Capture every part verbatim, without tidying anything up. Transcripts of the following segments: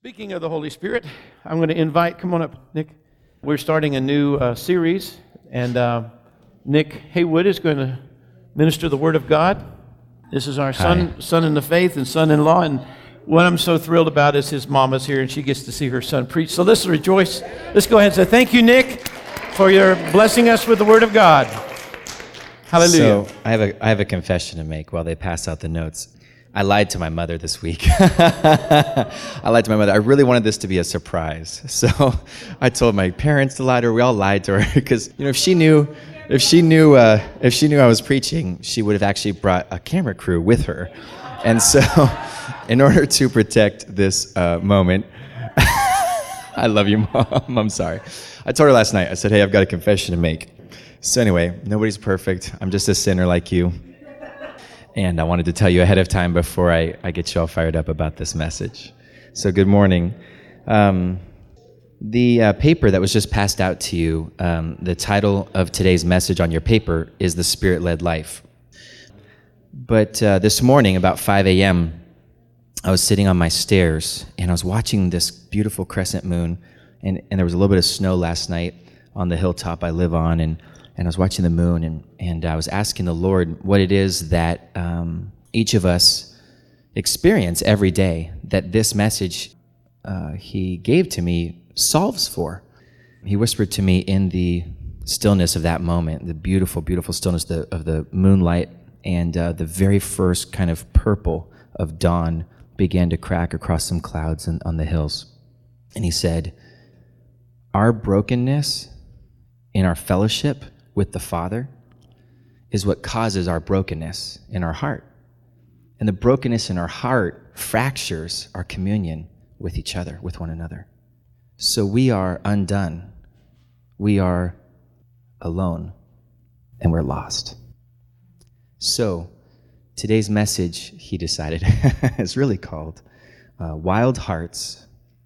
Speaking of the Holy Spirit, I'm going to invite, come on up, Nick. We're starting a new uh, series, and uh, Nick Haywood is going to minister the Word of God. This is our son, Hi. son in the faith and son-in-law, and what I'm so thrilled about is his mama's here, and she gets to see her son preach. So let's rejoice. Let's go ahead and say thank you, Nick, for your blessing us with the Word of God. Hallelujah. So I have a I have a confession to make while they pass out the notes. I lied to my mother this week. I lied to my mother. I really wanted this to be a surprise. So I told my parents to lie to her. We all lied to her because, you know, if she knew, if she knew, uh, if she knew I was preaching, she would have actually brought a camera crew with her. And so, in order to protect this uh, moment, I love you, Mom. I'm sorry. I told her last night. I said, "Hey, I've got a confession to make." So anyway, nobody's perfect. I'm just a sinner like you. And I wanted to tell you ahead of time before I, I get you all fired up about this message. So good morning. Um, the uh, paper that was just passed out to you, um, the title of today's message on your paper is The Spirit-Led Life. But uh, this morning, about five a.m., I was sitting on my stairs, and I was watching this beautiful crescent moon, and, and there was a little bit of snow last night on the hilltop I live on, and And I was watching the moon, and, and I was asking the Lord what it is that um, each of us experience every day that this message uh, He gave to me solves for. He whispered to me in the stillness of that moment, the beautiful, beautiful stillness of the, of the moonlight, and uh, the very first kind of purple of dawn began to crack across some clouds on, on the hills. And He said, our brokenness in our fellowship with the Father is what causes our brokenness in our heart. And the brokenness in our heart fractures our communion with each other, with one another. So we are undone. We are alone, and we're lost. So today's message, He decided, is really called uh, Wild Hearts,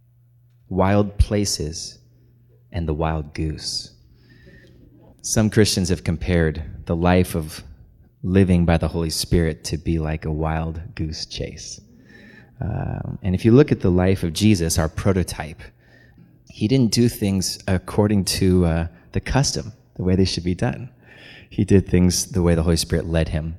Wild Places, and the Wild Goose. Some Christians have compared the life of living by the Holy Spirit to be like a wild goose chase. Um, and if you look at the life of Jesus, our prototype, He didn't do things according to uh, the custom, the way they should be done. He did things the way the Holy Spirit led Him.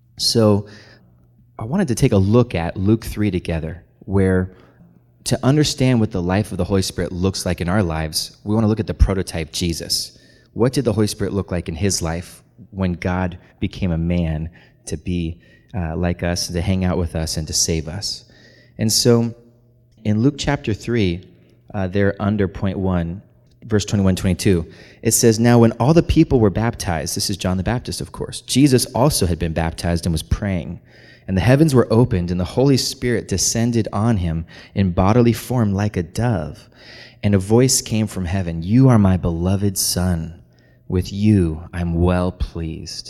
So I wanted to take a look at Luke three together, where to understand what the life of the Holy Spirit looks like in our lives, we want to look at the prototype Jesus. What did the Holy Spirit look like in His life when God became a man to be uh, like us, to hang out with us, and to save us? And so in Luke chapter three, uh, there under point one, verse twenty-one, twenty-two, it says, "Now when all the people were baptized," this is John the Baptist, of course, "Jesus also had been baptized and was praying. And the heavens were opened, and the Holy Spirit descended on Him in bodily form like a dove. And a voice came from heaven, 'You are my beloved Son. With you, I'm well pleased.'"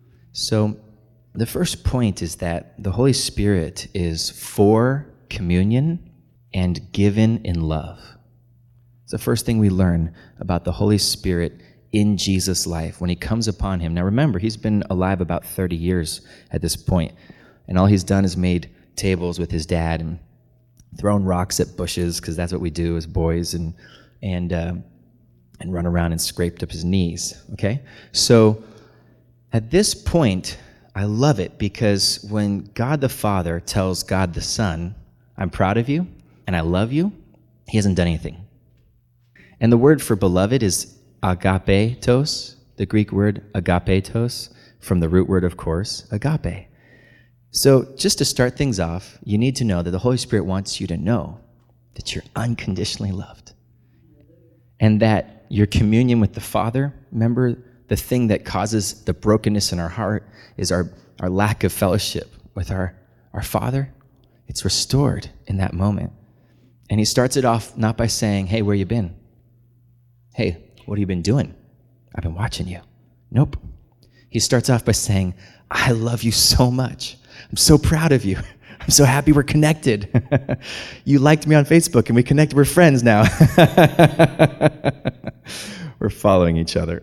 So the first point is that the Holy Spirit is for communion and given in love. It's the first thing we learn about the Holy Spirit in Jesus' life when He comes upon Him. Now remember, He's been alive about thirty years at this point, and all He's done is made tables with His dad and thrown rocks at bushes, because that's what we do as boys, and and uh, and run around and scraped up His knees, okay? So at this point, I love it, because when God the Father tells God the Son, "I'm proud of you and I love you," He hasn't done anything. And the word for beloved is agapetos, the Greek word agapetos, from the root word, of course, agape. So just to start things off, you need to know that the Holy Spirit wants you to know that you're unconditionally loved, and that your communion with the Father, remember, the thing that causes the brokenness in our heart is our, our lack of fellowship with our, our Father. It's restored in that moment. And He starts it off not by saying, "Hey, where you been? Hey, what have you been doing? I've been watching you." Nope. He starts off by saying, "I love you so much. I'm so proud of you. I'm so happy we're connected. You liked me on Facebook and we connected. We're friends now." We're following each other.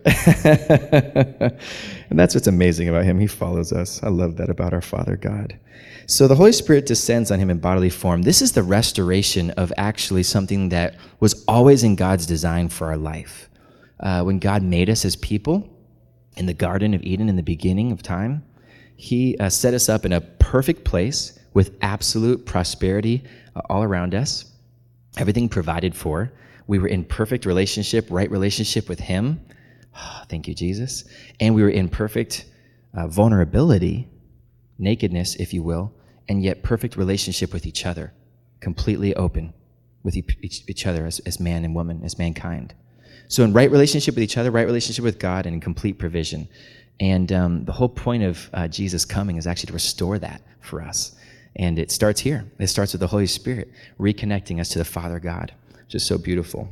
And that's what's amazing about him. He follows us. I love that about our Father God. So the Holy Spirit descends on him in bodily form. This is the restoration of actually something that was always in God's design for our life. Uh, when God made us as people in the Garden of Eden in the beginning of time, he uh, set us up in a perfect place with absolute prosperity uh, all around us, everything provided for. We were in perfect relationship, right relationship with him. Oh, thank you, Jesus. And we were in perfect uh, vulnerability, nakedness, if you will, and yet perfect relationship with each other, completely open with each, each other as, as man and woman, as mankind. So in right relationship with each other, right relationship with God, and in complete provision. And um, the whole point of uh, Jesus coming is actually to restore that for us. And it starts here. It starts with the Holy Spirit, reconnecting us to the Father God, which is so beautiful.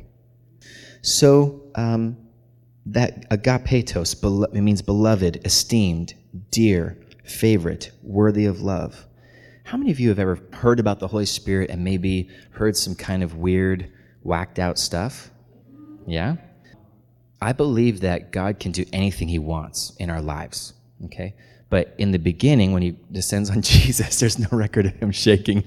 So um, that agapetos, it means beloved, esteemed, dear, favorite, worthy of love. How many of you have ever heard about the Holy Spirit and maybe heard some kind of weird, whacked out stuff? Yeah? I believe that God can do anything he wants in our lives, okay? But in the beginning, when he descends on Jesus, there's no record of him shaking.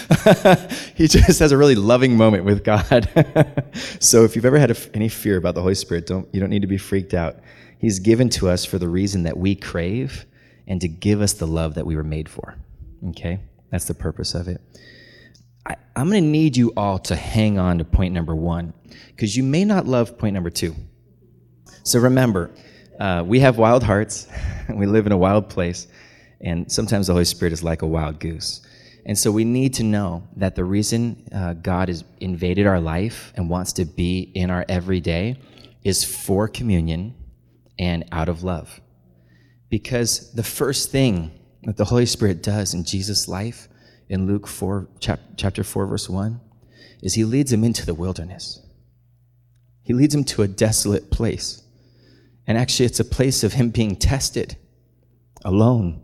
He just has a really loving moment with God. So if you've ever had a, any fear about the Holy Spirit, don't you don't need to be freaked out. He's given to us for the reason that we crave and to give us the love that we were made for, okay? That's the purpose of it. I, I'm going to need you all to hang on to point number one, because you may not love point number two. So remember, uh, we have wild hearts, we live in a wild place, and sometimes the Holy Spirit is like a wild goose. And so we need to know that the reason uh, God has invaded our life and wants to be in our everyday is for communion and out of love. Because the first thing that the Holy Spirit does in Jesus' life, in Luke four, chap- chapter four, verse one, is he leads him into the wilderness. He leads him to a desolate place. And actually, it's a place of him being tested, alone.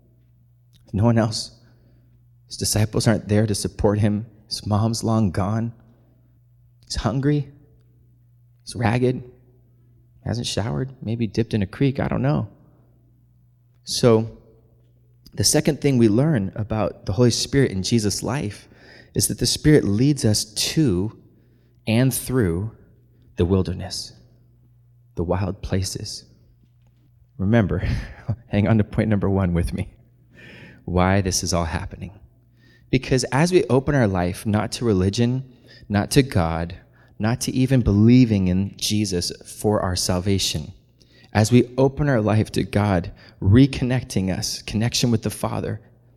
No one else. His disciples aren't there to support him. His mom's long gone. He's hungry. He's ragged. Hasn't showered. Maybe dipped in a creek. I don't know. So, the second thing we learn about the Holy Spirit in Jesus' life is that the Spirit leads us to and through the wilderness, the wild places. Remember, hang on to point number one with me, why this is all happening. Because as we open our life, not to religion, not to God, not to even believing in Jesus for our salvation, as we open our life to God, reconnecting us, connection with the Father,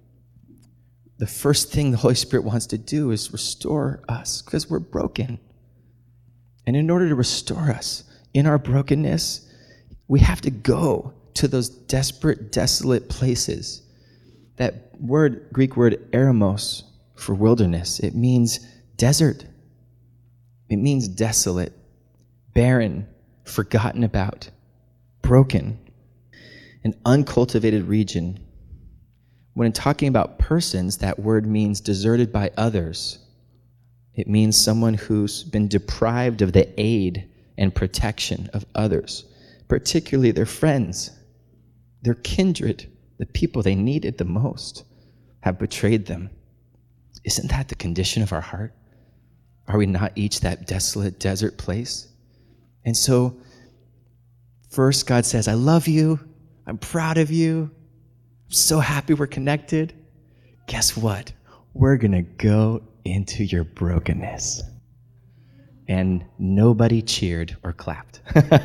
the first thing the Holy Spirit wants to do is restore us because we're broken. And in order to restore us in our brokenness, we have to go to those desperate, desolate places. That word, Greek word eremos for wilderness, it means desert. It means desolate, barren, forgotten about, broken, an uncultivated region. When talking about persons, that word means deserted by others. It means someone who's been deprived of the aid and protection of others, particularly their friends, their kindred, the people they needed the most, have betrayed them. Isn't that the condition of our heart? Are we not each that desolate desert place? And so, first, God says, I love you. I'm proud of you. I'm so happy we're connected. Guess what? We're going to go into your brokenness. And nobody cheered or clapped.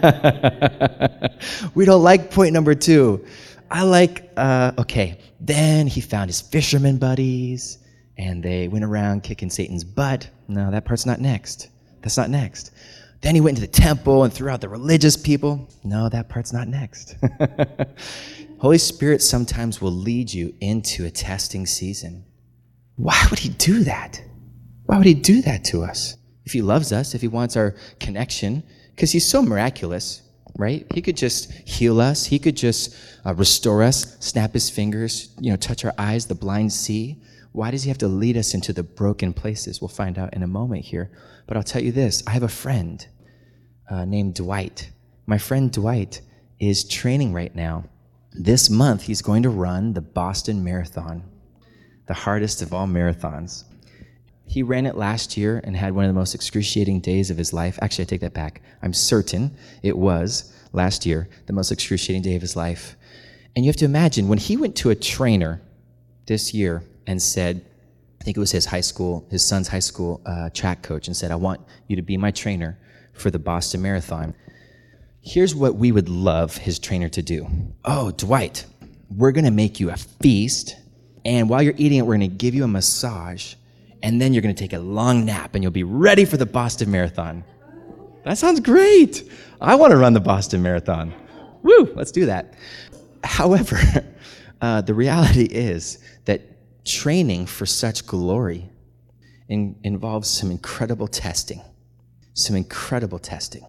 We don't like point number two. I like, uh, okay, then he found his fisherman buddies, and they went around kicking Satan's butt. No, that part's not next. That's not next. Then he went into the temple and threw out the religious people. No, that part's not next. Holy Spirit sometimes will lead you into a testing season. Why would he do that? Why would he do that to us? If he loves us, if he wants our connection, because he's so miraculous, right? He could just heal us. He could just uh, restore us, snap his fingers, you know, touch our eyes, the blind see. Why does he have to lead us into the broken places? We'll find out in a moment here. But I'll tell you this. I have a friend uh, named Dwight. My friend Dwight is training right now. This month, he's going to run the Boston Marathon, the hardest of all marathons. He ran it last year and had one of the most excruciating days of his life. Actually, I take that back. I'm certain it was last year the most excruciating day of his life. And you have to imagine, when he went to a trainer this year and said, I think it was his high school, his son's high school uh, track coach, and said, I want you to be my trainer for the Boston Marathon. Here's what we would love his trainer to do. Oh, Dwight, we're going to make you a feast, and while you're eating it, we're going to give you a massage, and then you're going to take a long nap, and you'll be ready for the Boston Marathon. That sounds great. I want to run the Boston Marathon. Woo, let's do that. However, uh, the reality is that training for such glory in, involves some incredible testing, some incredible testing.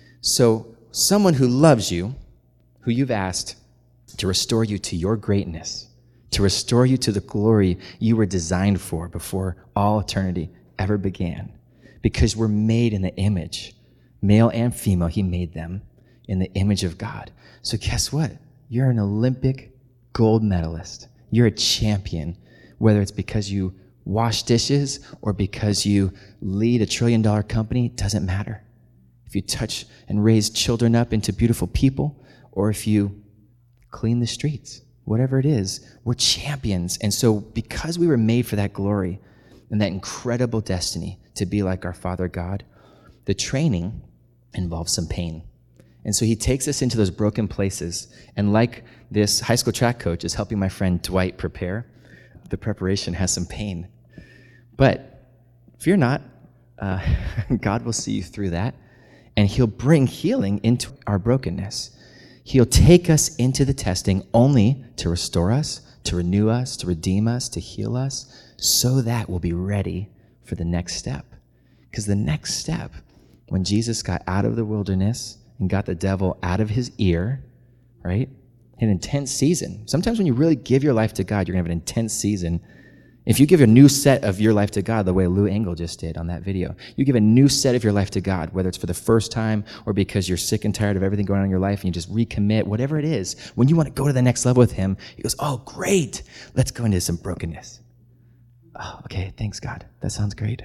So someone who loves you, who you've asked to restore you to your greatness, to restore you to the glory you were designed for before all eternity ever began, because we're made in the image, male and female, he made them in the image of God. So guess what? You're an Olympic gold medalist. You're a champion, whether it's because you wash dishes or because you lead a trillion dollar company, doesn't matter. If you touch and raise children up into beautiful people, or if you clean the streets, whatever it is, we're champions. And so because we were made for that glory and that incredible destiny to be like our Father God, the training involves some pain. And so he takes us into those broken places. And like this high school track coach is helping my friend Dwight prepare, the preparation has some pain. But fear not, uh, God will see you through that, and he'll bring healing into our brokenness. He'll take us into the testing only to restore us, to renew us, to redeem us, to heal us, so that we'll be ready for the next step. Because the next step, when Jesus got out of the wilderness and got the devil out of his ear, right? An intense season. Sometimes when you really give your life to God, you're going to have an intense season. If you give a new set of your life to God, the way Lou Engle just did on that video, you give a new set of your life to God, whether it's for the first time or because you're sick and tired of everything going on in your life and you just recommit, whatever it is, when you want to go to the next level with him, he goes, oh, great. Let's go into some brokenness. Oh, okay, thanks, God. That sounds great.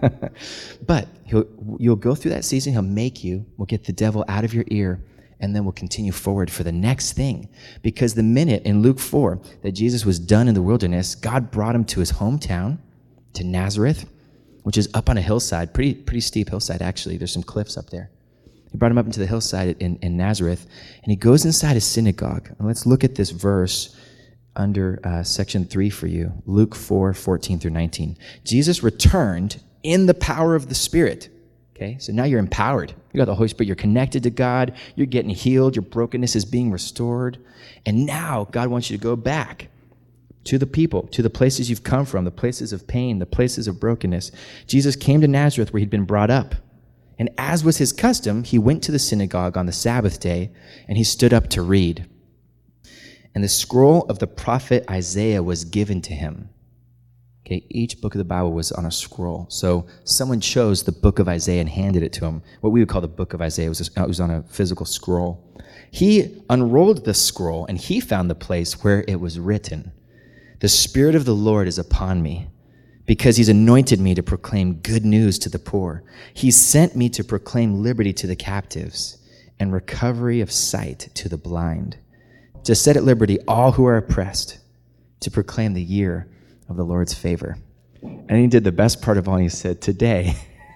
But he'll, you'll go through that season. He'll make you. We'll get the devil out of your ear, and then we'll continue forward for the next thing. Because the minute in Luke four that Jesus was done in the wilderness, God brought him to his hometown, to Nazareth, which is up on a hillside, pretty pretty steep hillside, actually. There's some cliffs up there. He brought him up into the hillside in, in Nazareth, and he goes inside a synagogue. And let's look at this verse under uh, section three for you, Luke four, fourteen through nineteen. Jesus returned in the power of the Spirit. Okay, so now you're empowered. You got the Holy Spirit. You're connected to God. You're getting healed. Your brokenness is being restored. And now God wants you to go back to the people, to the places you've come from, the places of pain, the places of brokenness. Jesus came to Nazareth where he'd been brought up. And as was his custom, he went to the synagogue on the Sabbath day, and he stood up to read. And the scroll of the prophet Isaiah was given to him. Okay, each book of the Bible was on a scroll. So someone chose the book of Isaiah and handed it to him. What we would call the book of Isaiah was, a, it was on a physical scroll. He unrolled the scroll, and he found the place where it was written, "The Spirit of the Lord is upon me, because he's anointed me to proclaim good news to the poor. He's sent me to proclaim liberty to the captives and recovery of sight to the blind, to set at liberty all who are oppressed, to proclaim the year of the Lord's favor." And he did the best part of all, and he said, "Today,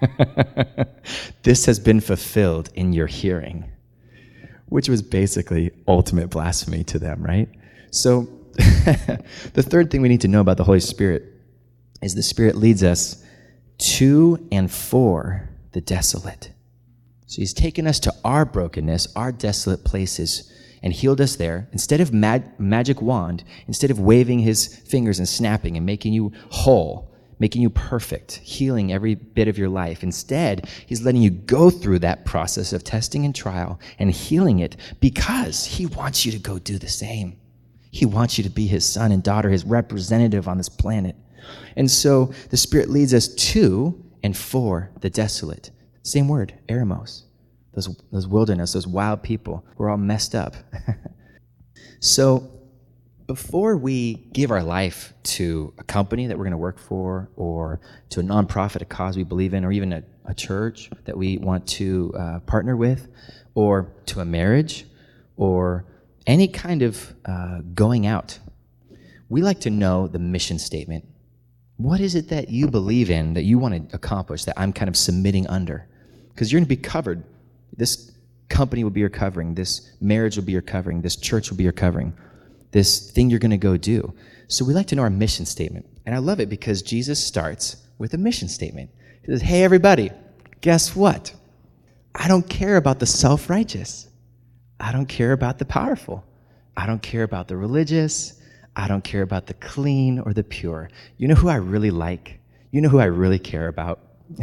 this has been fulfilled in your hearing," which was basically ultimate blasphemy to them, right? So the third thing we need to know about the Holy Spirit is the Spirit leads us to and for the desolate. So he's taken us to our brokenness, our desolate places, and healed us there. Instead of mag- magic wand, instead of waving his fingers and snapping and making you whole, making you perfect, healing every bit of your life, instead, he's letting you go through that process of testing and trial and healing it because he wants you to go do the same. He wants you to be his son and daughter, his representative on this planet. And so the Spirit leads us to and for the desolate. Same word, eremos. those, those wilderness, those wild people. We're all messed up. So before we give our life to a company that we're going to work for, or to a nonprofit, a cause we believe in, or even a, a church that we want to uh, partner with, or to a marriage, or any kind of uh, going out, we like to know the mission statement. What is it that you believe in, that you want to accomplish, that I'm kind of submitting under? Because you're going to be covered. This company will be your covering. This marriage will be your covering. This church will be your covering. This thing you're going to go do. So we like to know our mission statement. And I love it because Jesus starts with a mission statement. He says, hey, everybody, guess what? I don't care about the self-righteous. I don't care about the powerful. I don't care about the religious. I don't care about the clean or the pure. You know who I really like? You know who I really care about?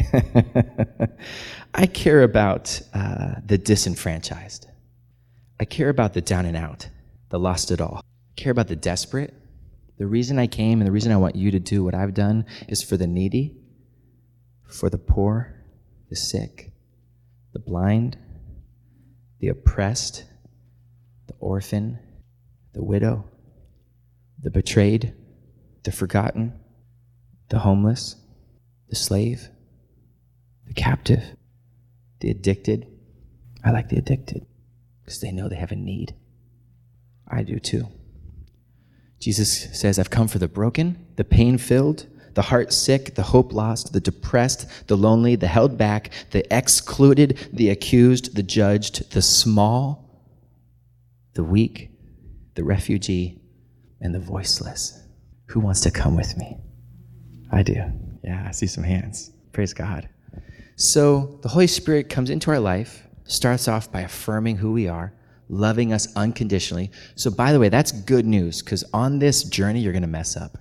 I care about uh, the disenfranchised. I care about the down and out, the lost at all. I care about the desperate. The reason I came and the reason I want you to do what I've done is for the needy, for the poor, the sick, the blind, the oppressed, the orphan, the widow, the betrayed, the forgotten, the homeless, the slave, the captive, the addicted. I like the addicted because they know they have a need. I do too. Jesus says, I've come for the broken, the pain-filled, the heart-sick, the hope-lost, the depressed, the lonely, the held back, the excluded, the accused, the judged, the small, the weak, the refugee, and the voiceless. Who wants to come with me? I do. Yeah, I see some hands. Praise God. So the Holy Spirit comes into our life, starts off by affirming who we are, loving us unconditionally. So by the way, that's good news, because on this journey, you're going to mess up.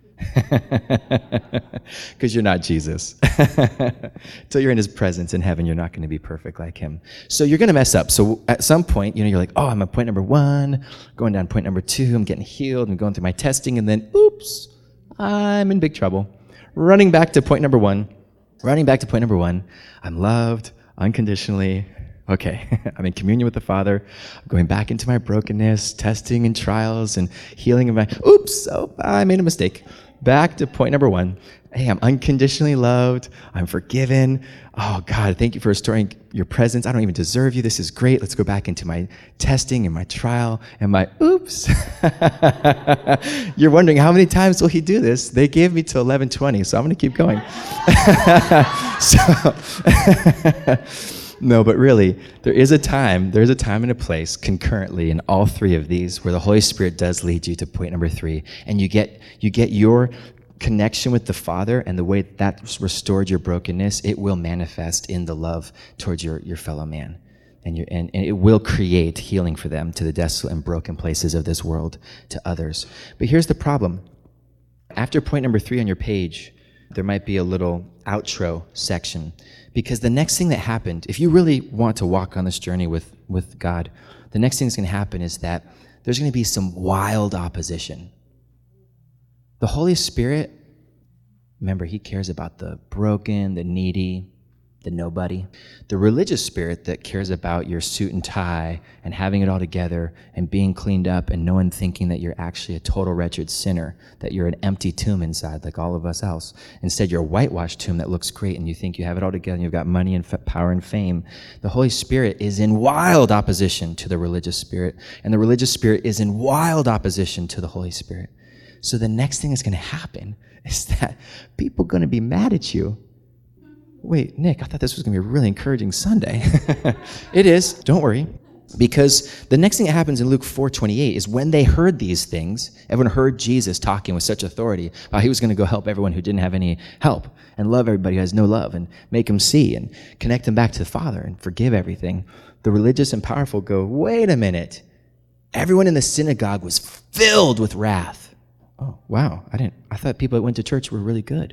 Because you're not Jesus. Till you're in his presence in heaven, you're not going to be perfect like him. So you're going to mess up. So at some point, you know, you're like, oh, I'm at point number one, going down point number two, I'm getting healed, I'm going through my testing, and then, oops, I'm in big trouble. Running back to point number one, running back to point number one, I'm loved unconditionally. Okay, I'm in communion with the Father. I'm going back into my brokenness, testing and trials and healing of my, oops, oh, I made a mistake. Back to point number one. Hey, I'm unconditionally loved. I'm forgiven. Oh, God, thank you for restoring your presence. I don't even deserve you. This is great. Let's go back into my testing and my trial and my oops. You're wondering, how many times will he do this? They gave me to eleven twenty, so I'm going to keep going. so... No, but really, there is a time, there's a time and a place concurrently in all three of these where the Holy Spirit does lead you to point number three, and you get you get your connection with the Father, and the way that's restored your brokenness, it will manifest in the love towards your, your fellow man. And, your, and, and it will create healing for them to the desolate and broken places of this world, to others. But here's the problem. After point number three on your page, there might be a little outro section. Because the next thing that happened, if you really want to walk on this journey with, with God, the next thing that's going to happen is that there's going to be some wild opposition. The Holy Spirit, remember, he cares about the broken, the needy, the nobody. The religious spirit that cares about your suit and tie and having it all together and being cleaned up and no one thinking that you're actually a total wretched sinner, that you're an empty tomb inside like all of us else. Instead, you're a whitewashed tomb that looks great and you think you have it all together and you've got money and f- power and fame. The Holy Spirit is in wild opposition to the religious spirit, and the religious spirit is in wild opposition to the Holy Spirit. So the next thing that's going to happen is that people are going to be mad at you. Wait, Nick, I thought this was going to be a really encouraging Sunday. It is, don't worry. Because the next thing that happens in Luke four twenty-eight is when they heard these things, everyone heard Jesus talking with such authority about he was going to go help everyone who didn't have any help and love everybody who has no love and make them see and connect them back to the Father and forgive everything. The religious and powerful go, wait a minute. Everyone in the synagogue was filled with wrath. Oh, wow. I didn't, I thought people that went to church were really good.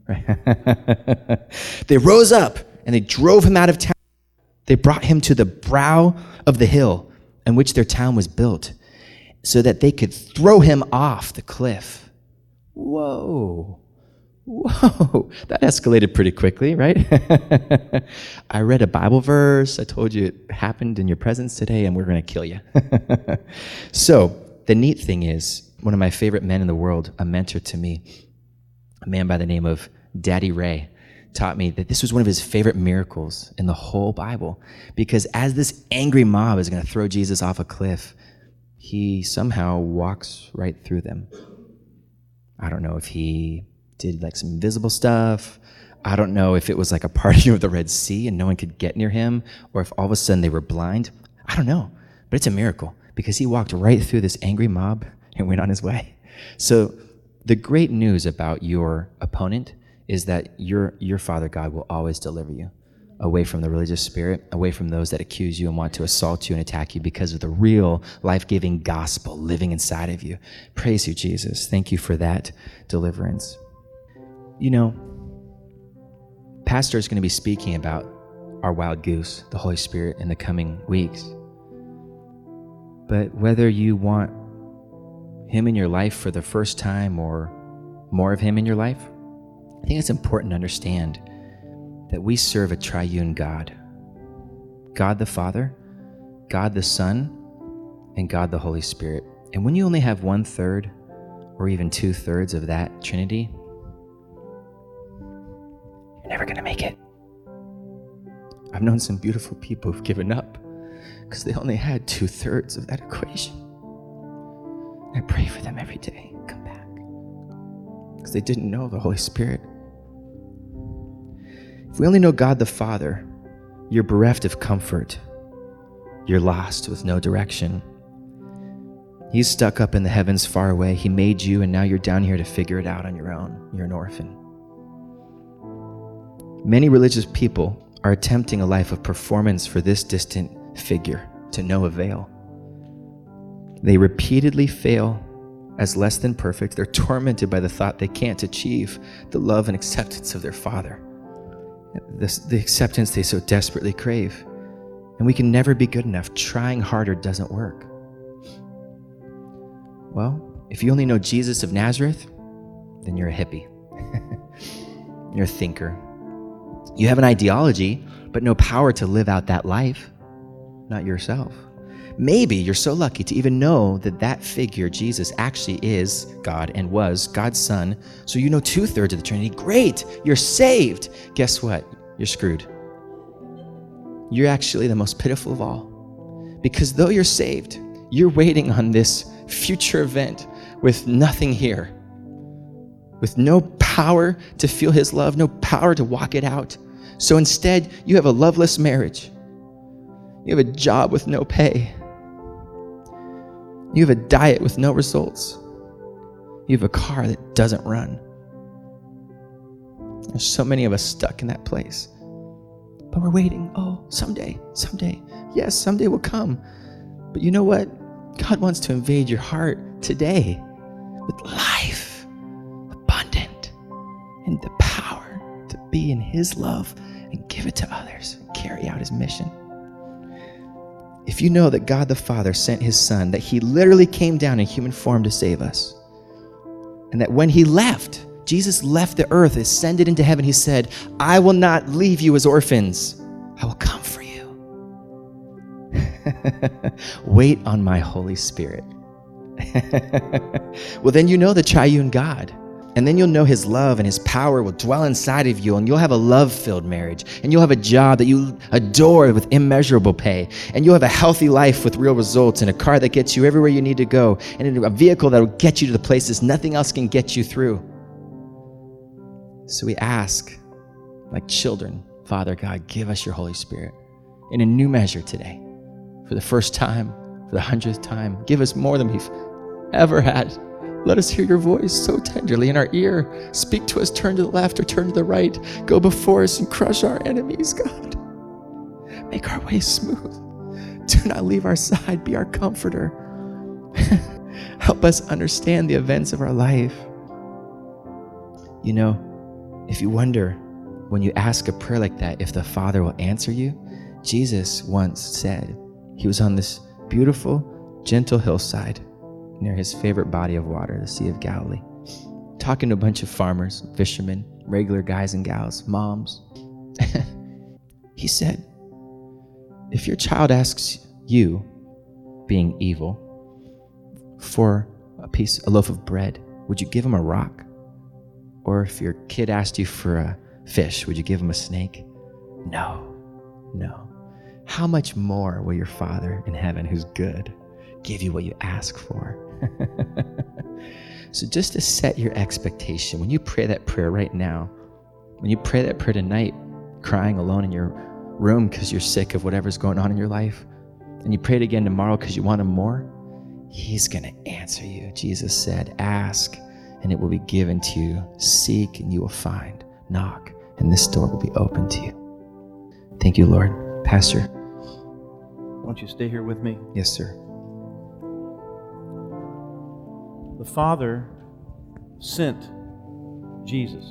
They rose up and they drove him out of town. They brought him to the brow of the hill on which their town was built so that they could throw him off the cliff. Whoa. Whoa, that escalated pretty quickly, right? I read a Bible verse. I told you it happened in your presence today, and we're going to kill you. So the neat thing is, one of my favorite men in the world, a mentor to me, a man by the name of Daddy Ray, taught me that this was one of his favorite miracles in the whole Bible, because as this angry mob is going to throw Jesus off a cliff, he somehow walks right through them. I don't know if he did like some invisible stuff. I don't know if it was like a parting of the Red Sea and no one could get near him, or if all of a sudden they were blind. I don't know, but it's a miracle because he walked right through this angry mob and went on his way. So the great news about your opponent is that your your Father God will always deliver you away from the religious spirit, away from those that accuse you and want to assault you and attack you, because of the real life-giving gospel living inside of you. Praise you, Jesus. Thank you for that deliverance. You know, Pastor is going to be speaking about our wild goose, the Holy Spirit, in the coming weeks. But whether you want him in your life for the first time or more of him in your life, I think it's important to understand that we serve a triune God. God the Father, God the Son, and God the Holy Spirit. And when you only have one third or even two thirds of that Trinity, you're never going to make it. I've known some beautiful people who've given up because they only had two thirds of that equation. I pray for them every day. Come back. Because they didn't know the Holy Spirit. If we only know God the Father, you're bereft of comfort. You're lost with no direction. He's stuck up in the heavens far away. He made you, and now you're down here to figure it out on your own. You're an orphan. Many religious people are attempting a life of performance for this distant figure to no avail. They repeatedly fail as less than perfect. They're tormented by the thought they can't achieve the love and acceptance of their Father, the, the acceptance they so desperately crave. And we can never be good enough. Trying harder doesn't work. Well, if you only know Jesus of Nazareth, then you're a hippie. You're a thinker. You have an ideology, but no power to live out that life, not yourself. Maybe you're so lucky to even know that that figure, Jesus, actually is God and was God's Son, so you know two-thirds of the Trinity. Great, you're saved. Guess what? You're screwed. You're actually the most pitiful of all, because though you're saved, you're waiting on this future event with nothing here, with no power to feel his love, no power to walk it out. So instead, you have a loveless marriage. You have a job with no pay. You have a diet with no results. You have a car that doesn't run. There's so many of us stuck in that place. But we're waiting. Oh, someday, someday. Yes, someday will come. But you know what? God wants to invade your heart today with life, abundant, and the power to be in his love and give it to others, and carry out his mission. If you know that God the Father sent his Son, that he literally came down in human form to save us, and that when he left, Jesus left the earth, ascended into heaven, he said, I will not leave you as orphans. I will come for you. Wait on my Holy Spirit. Well, then you know the triune God. And then you'll know his love and his power will dwell inside of you, and you'll have a love-filled marriage, and you'll have a job that you adore with immeasurable pay, and you'll have a healthy life with real results, and a car that gets you everywhere you need to go, and a vehicle that will get you to the places nothing else can get you through. So we ask, like children, Father God, give us your Holy Spirit in a new measure today. For the first time, for the hundredth time, give us more than we've ever had. Let us hear your voice so tenderly in our ear. Speak to us, turn to the left or turn to the right. Go before us and crush our enemies, God. Make our way smooth. Do not leave our side. Be our comforter. Help us understand the events of our life. You know, if you wonder when you ask a prayer like that, if the Father will answer you, Jesus once said, he was on this beautiful, gentle hillside near his favorite body of water, the Sea of Galilee. talking to a bunch of farmers, fishermen, regular guys and gals, moms. He said, if your child asks you, being evil, for a piece, a loaf of bread, would you give him a rock? Or if your kid asked you for a fish, would you give him a snake? No, no. How much more will your Father in heaven, who's good, give you what you ask for? So just to set your expectation, when you pray that prayer right now, when you pray that prayer tonight, crying alone in your room because you're sick of whatever's going on in your life, and you pray it again tomorrow because you want him more, he's going to answer you. Jesus said, ask, and it will be given to you. Seek, and you will find. Knock, and this door will be open to you. Thank you, Lord. Pastor. Won't you stay here with me? Yes, sir. The Father sent Jesus.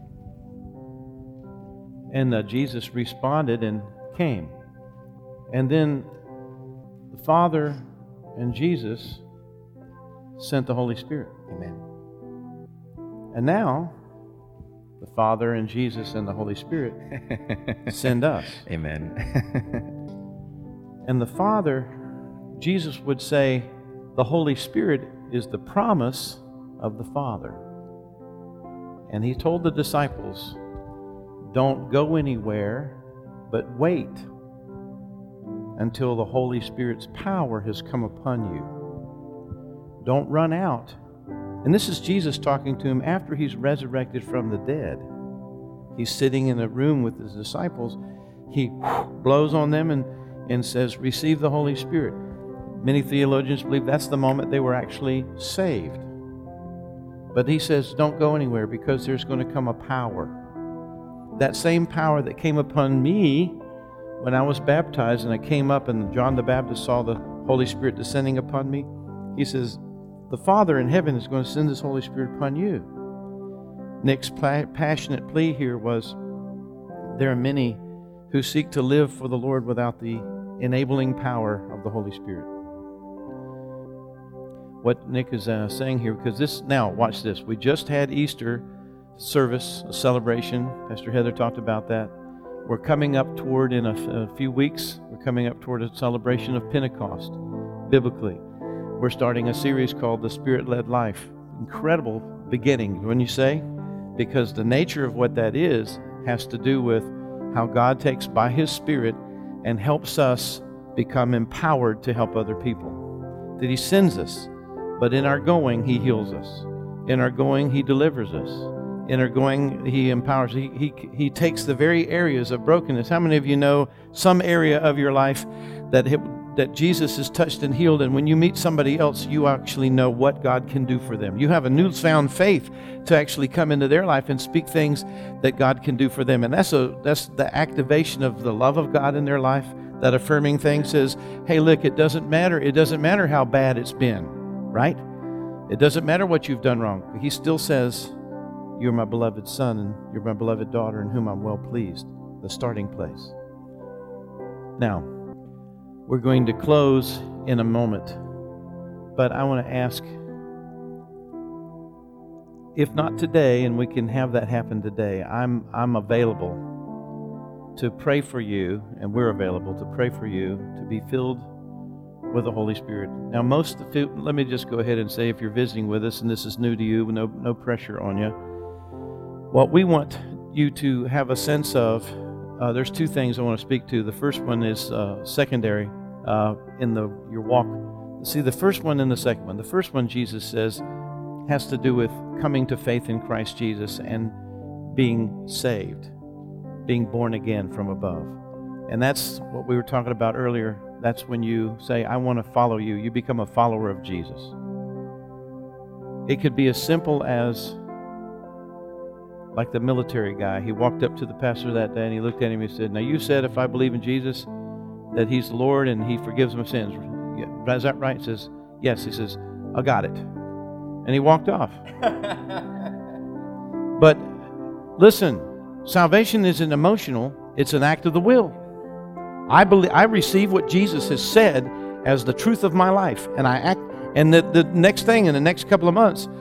And uh, Jesus responded and came. And then the Father and Jesus sent the Holy Spirit. Amen. And now, the Father and Jesus and the Holy Spirit send us. Amen. And the Father, Jesus would say, the Holy Spirit is the promise of the Father. And he told the disciples, don't go anywhere, but wait until the Holy Spirit's power has come upon you. Don't run out. And this is Jesus talking to him after he's resurrected from the dead. He's sitting in a room with his disciples. He blows on them and, and says, receive the Holy Spirit. Many theologians believe that's the moment they were actually saved. But he says, don't go anywhere because there's going to come a power. That same power that came upon me when I was baptized and I came up and John the Baptist saw the Holy Spirit descending upon me. He says, the Father in heaven is going to send this Holy Spirit upon you. Nick's passionate plea here was, there are many who seek to live for the Lord without the enabling power of the Holy Spirit. What Nick is uh, saying here, because this, now watch this. We just had Easter service, a celebration. Pastor Heather talked about that. We're coming up toward, in a, a few weeks, we're coming up toward a celebration of Pentecost, biblically. We're starting a series called The Spirit-Led Life. Incredible beginning, wouldn't you say? Because the nature of what that is has to do with how God takes by His Spirit and helps us become empowered to help other people. That He sends us, but in our going, He heals us. In our going, He delivers us. In our going, He empowers. He, he, he takes the very areas of brokenness. How many of you know some area of your life that it, that Jesus has touched and healed, and when you meet somebody else, you actually know what God can do for them. You have a newfound faith to actually come into their life and speak things that God can do for them. And that's a that's the activation of the love of God in their life. That affirming thing says, hey, look, it doesn't matter. It doesn't matter how bad it's been, right? It doesn't matter what you've done wrong. He still says, you're my beloved son and you're my beloved daughter in whom I'm well pleased. The starting place. Now, we're going to close in a moment, but I want to ask, if not today, and we can have that happen today, I'm I'm available to pray for you, and we're available to pray for you to be filled with the Holy Spirit. Now, most of the, let me just go ahead and say, if you're visiting with us and this is new to you, no no pressure on you. What we want you to have a sense of, uh, there's two things I want to speak to. The first one is uh, secondary uh, in the your walk. See, the first one and the second one. The first one, Jesus says, has to do with coming to faith in Christ Jesus and being saved, being born again from above. And that's what we were talking about earlier. That's when you say, I want to follow you. You become a follower of Jesus. It could be as simple as, like the military guy. He walked up to the pastor that day and he looked at him and he said, now you said if I believe in Jesus that He's the Lord and He forgives my sins. Is that right? He says, yes. He says, I got it. And he walked off. But listen, salvation isn't emotional. It's an act of the will. I believe I receive what Jesus has said as the truth of my life, and I act. And the, the next thing in the next couple of months,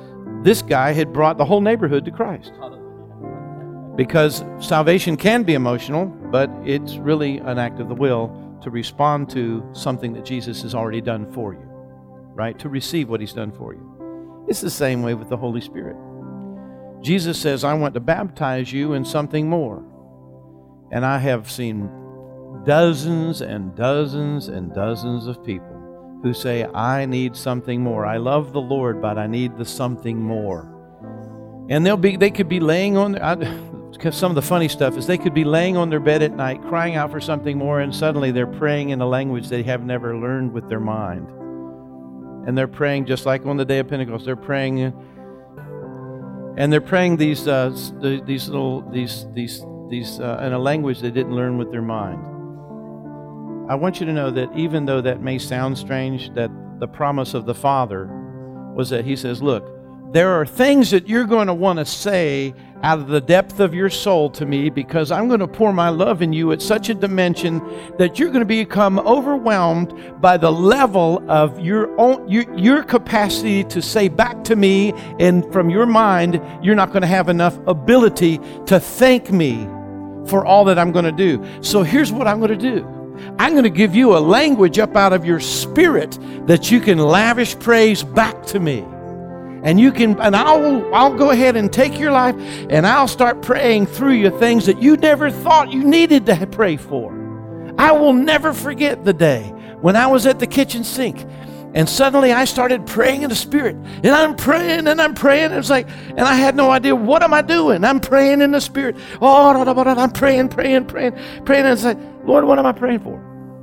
this guy had brought the whole neighborhood to Christ. Because salvation can be emotional, but it's really an act of the will to respond to something that Jesus has already done for you, right? To receive what he's done for you. It's the same way with the Holy Spirit. Jesus says, I want to baptize you in something more. And I have seen dozens and dozens and dozens of people who say, I need something more. I love the Lord, but I need the something more. And they'll be, they could be laying on, I, because some of the funny stuff is they could be laying on their bed at night crying out for something more, and suddenly they're praying in a language they have never learned with their mind. And they're praying just like on the day of Pentecost. They're praying, and they're praying these uh, these little these these these uh, in a language they didn't learn with their mind. I want you to know that even though that may sound strange, that the promise of the Father was that he says, look, there are things that you're going to want to say out of the depth of your soul to me, because I'm going to pour my love in you at such a dimension that you're going to become overwhelmed by the level of your own your, your capacity to say back to me, and from your mind, you're not going to have enough ability to thank me for all that I'm going to do. So here's what I'm going to do. I'm going to give you a language up out of your spirit that you can lavish praise back to me. And you can, and I'll, I'll go ahead and take your life, and I'll start praying through you things that you never thought you needed to pray for. I will never forget the day when I was at the kitchen sink, and suddenly I started praying in the Spirit, and I'm praying and I'm praying. And it's like, and I had no idea, what am I doing? I'm praying in the Spirit. Oh, I'm praying, praying, praying, praying. And it's like, Lord, what am I praying for?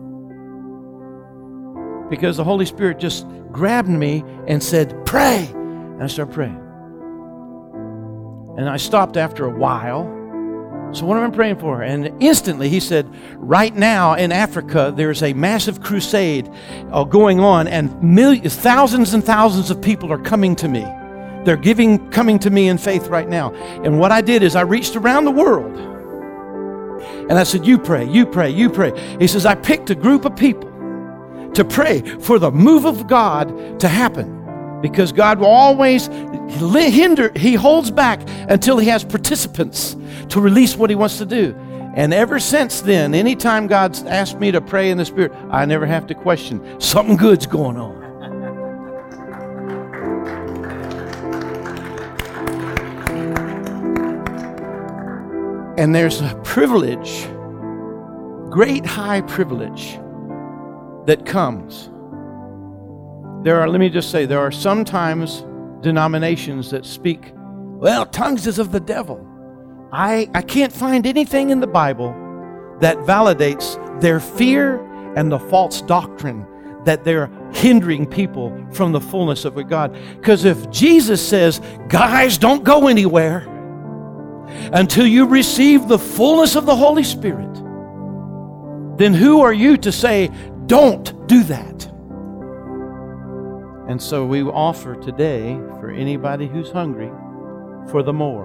Because the Holy Spirit just grabbed me and said, pray. And I started praying. And I stopped after a while. So what am I praying for? And instantly he said, right now in Africa, there's a massive crusade uh, going on, and millions, thousands and thousands of people are coming to me. They're giving, coming to me in faith right now. And what I did is I reached around the world. And I said, you pray, you pray, you pray. He says, I picked a group of people to pray for the move of God to happen. Because God will always hinder, he holds back until he has participants to release what he wants to do. And ever since then, anytime God's asked me to pray in the Spirit, I never have to question, something good's going on. And there's a privilege, great high privilege that comes. There are, let me just say, there are sometimes denominations that speak, well, tongues is of the devil. I, I can't find anything in the Bible that validates their fear and the false doctrine that they're hindering people from the fullness of God. Because if Jesus says, guys, don't go anywhere until you receive the fullness of the Holy Spirit, then who are you to say, don't do that? And so we offer today for anybody who's hungry for the more.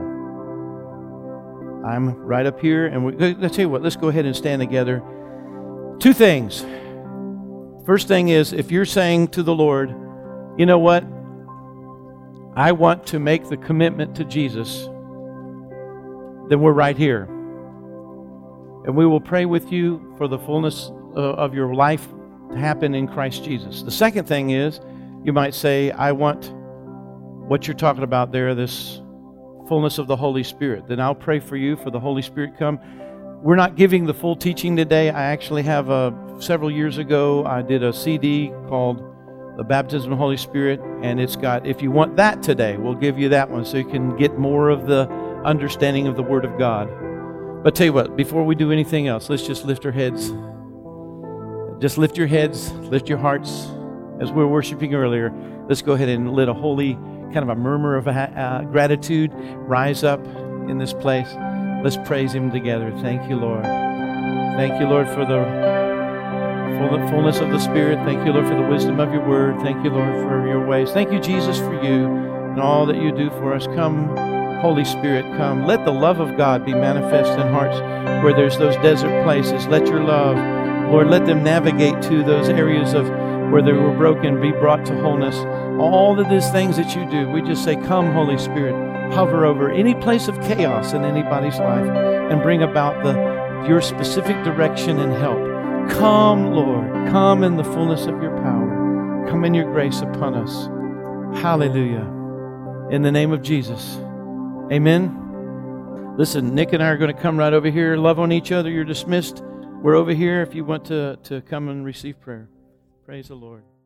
I'm right up here, and we, let's tell you what, let's go ahead and stand together. Two things. First thing is, if you're saying to the Lord, you know what, I want to make the commitment to Jesus, then we're right here. And we will pray with you for the fullness uh, of your life to happen in Christ Jesus. The second thing is, you might say, I want what you're talking about there, this fullness of the Holy Spirit. Then I'll pray for you for the Holy Spirit come. We're not giving the full teaching today. I actually have a, several years ago, I did a C D called The Baptism of the Holy Spirit, and it's got, if you want that today, we'll give you that one so you can get more of the understanding of the Word of God. But tell you what, before we do anything else, let's just lift our heads. Just lift your heads, lift your hearts. As we were worshiping earlier, let's go ahead and let a holy kind of a murmur of uh, gratitude rise up in this place. Let's praise Him together. Thank you, Lord. Thank you, Lord, for the fullness of the Spirit. Thank you, Lord, for the wisdom of your word. Thank you, Lord, for your ways. Thank you, Jesus, for you and all that you do for us. Come, Holy Spirit, come. Let the love of God be manifest in hearts where there's those desert places. Let your love, Lord, let them navigate to those areas of where they were broken be brought to wholeness. All of these things that you do, we just say, come, Holy Spirit, hover over any place of chaos in anybody's life and bring about the your specific direction and help. Come, Lord, come in the fullness of your power. Come in your grace upon us. Hallelujah. In the name of Jesus. Amen. Listen, Nick and I are going to come right over here, love on each other. You're dismissed. We're over here if you want to, to come and receive prayer. Praise the Lord.